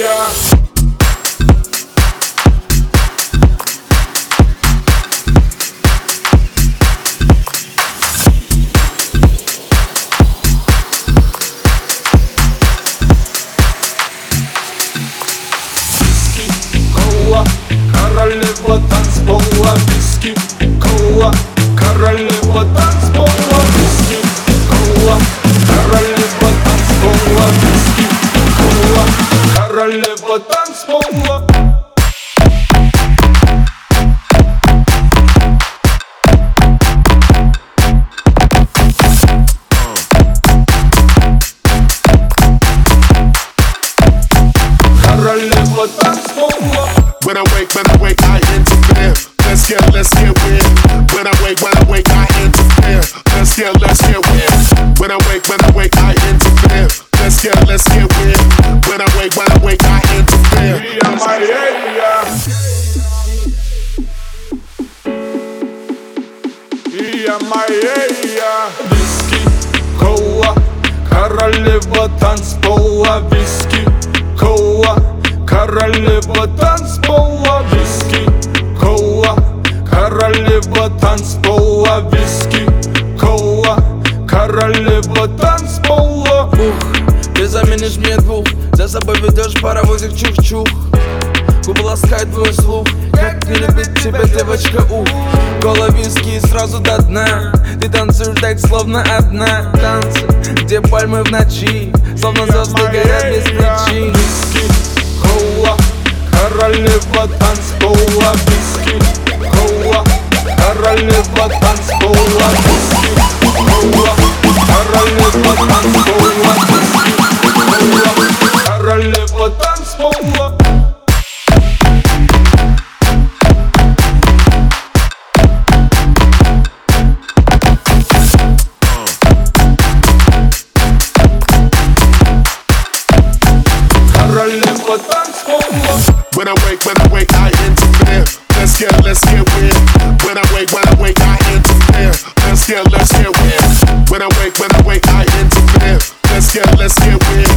Королева танцпола, виски, кола. Королева танцпола, виски, кола. Королева танцпола, виски, кола. Королева танцпола. Королева танцпола. When I wake, I interfere. Let's get weird. When I wake, I interfere. Let's get weird. When I wake, I interfere. Let's get weird. When I wake, I interfere. Via Maria, Via Maria. Виски, кола. Королева танцпола, виски, кола. Королева танцпола, виски, кола. Королева танцпола, виски, кола. Королева танцпола. Ты заменишь мне двух, за собой ведешь паровозик чух-чух. Губы ласкают твой слух, как не любит тебя девочка, ух. Кола, виски сразу до дна. Ты танцуешь так, словно одна. Танцы, где пальмы в ночи, словно звезды горят без причин. Кола, королева танцпола, виски, кола. Королева танцпола, виски, кола. Королева танцпола, виски, кола. Королева танцпола. Королева танцпола. When I wake, I interfere. Let's get weird. When I wake, I interfere. Let's get weird. When I wake, I interfere. Let's get weird.